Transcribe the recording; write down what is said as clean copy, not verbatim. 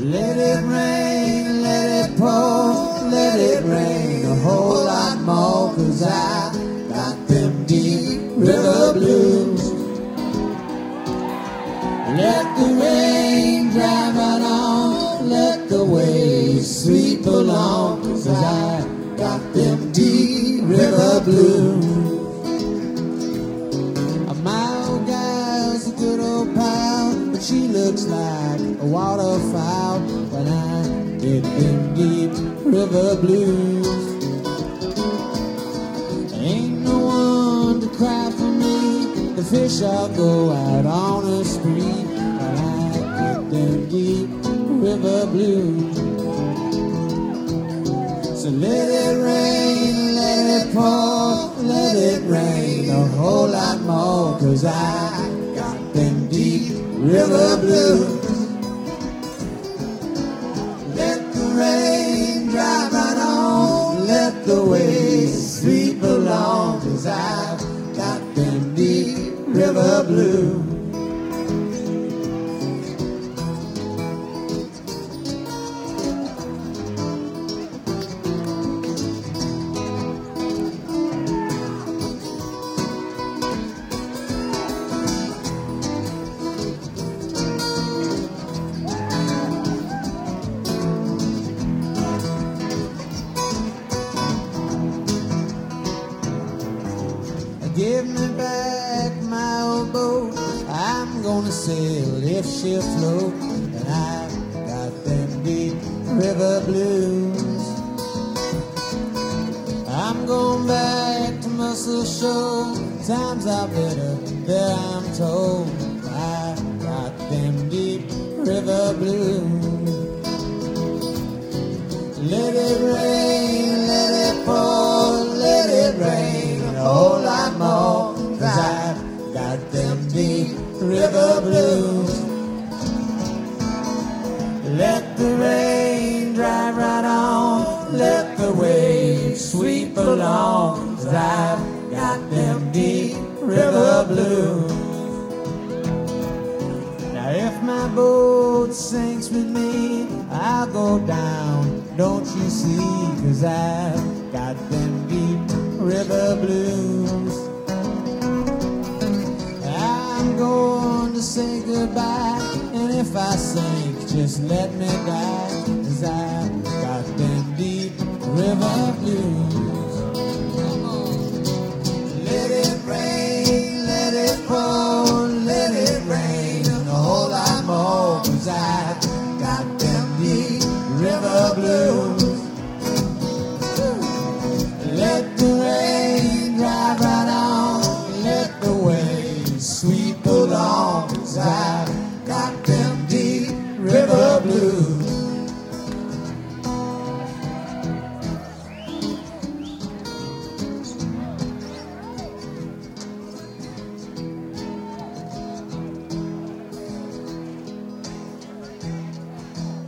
Let it rain, let it pour, let it rain a whole lot more, 'cause I got them deep river blues. Let the rain drive right on, let the waves sweep along, 'cause I got them deep river blues. My old gal's a good old pal, but she looks like a waterfowl when I get them deep river blues. Ain't no one to cry for me, the fish all go out on a spree when I get them deep river blues. So let it rain, let it pour, let it rain a whole lot more, 'cause I got them deep river blues. Let the rain drive right on, let the waves sweep along, 'cause I've got them deep river blues. Give me back my old boat, I'm gonna sail if she'll float, and I've got them deep river blues. I'm going back to Muscle Shoals, times are better there I'm told. I've got them deep river blues. Let it rain, let it pour, let it rain a whole lot more, 'cause I've got them deep river blues. Let the rain drive right on, let the waves sweep along, 'cause I've got them deep river blues. Now if my boat sinks with me, I'll go down, don't you see, 'cause I've got them deep river blues. I'm going to say goodbye, and if I sink, just let me die, 'cause I